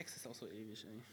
Text ist auch so ewig, ey.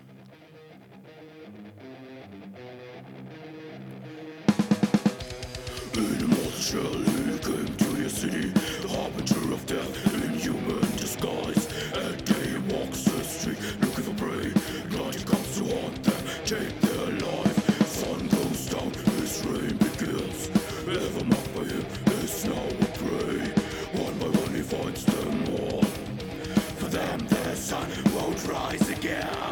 In a mortal shell he came to your city, the harbinger of death in human disguise. And day he walks the street looking for prey. Night he comes to haunt them, take their life. Sun goes down, his reign begins. Ever mocked by him is now a prey. One by one he finds them all. For them the sun won't rise again.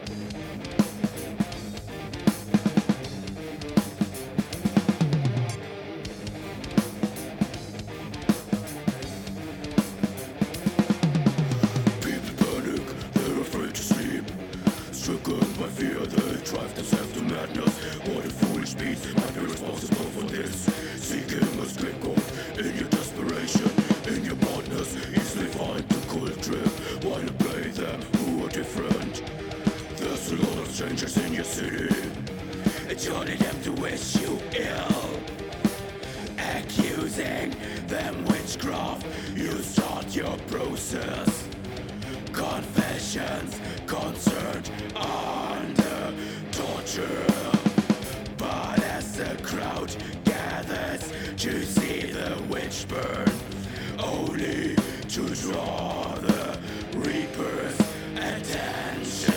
Stricken by fear, they drive themselves to madness. What a foolish beast might be responsible for this. Seeking a scapegoat in your desperation, in your madness, easily find the culprit. While you play them who are different. There's a lot of strangers in your city, joining them to wish you ill. Accusing them witchcraft, you start your process. Confessions concerned under torture. But as the crowd gathers to see the witch burn, only to draw the reaper's attention.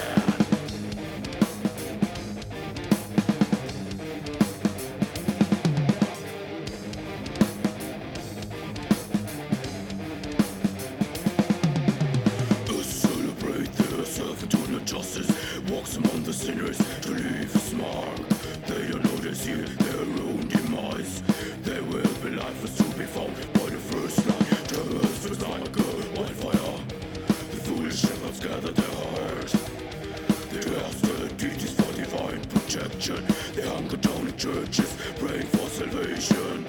Justice walks among the sinners to leave his mark. They don't know they see their own demise. They will be lifeless to be found by the first light. Turns first like a wildfire. The foolish shepherds gather their heart. They ask the deities for divine protection. They hunker down in churches, praying for salvation.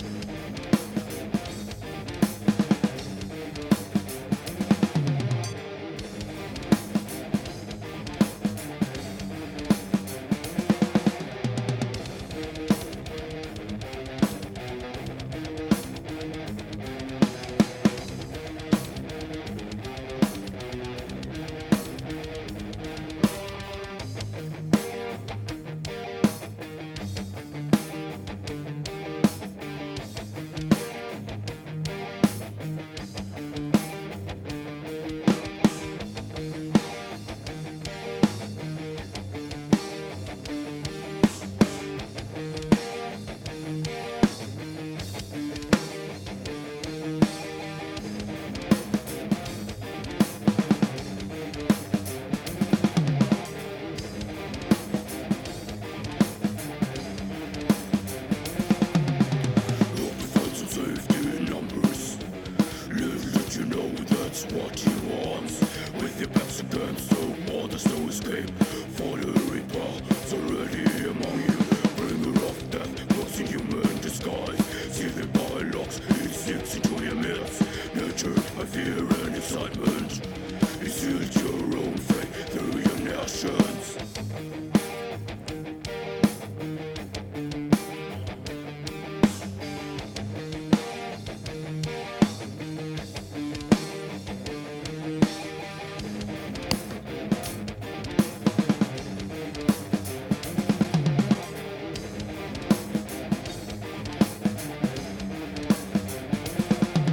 That's what he wants. With your backs against the wall, there's no escape. For the Reaper is already among you. Bringer of death, looks in human disguise. See the bylocks, he sneaks into your midst. Nurtured by fear and excitement, he seals your own fate through your nations.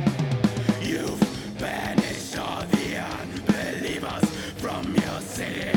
From your city.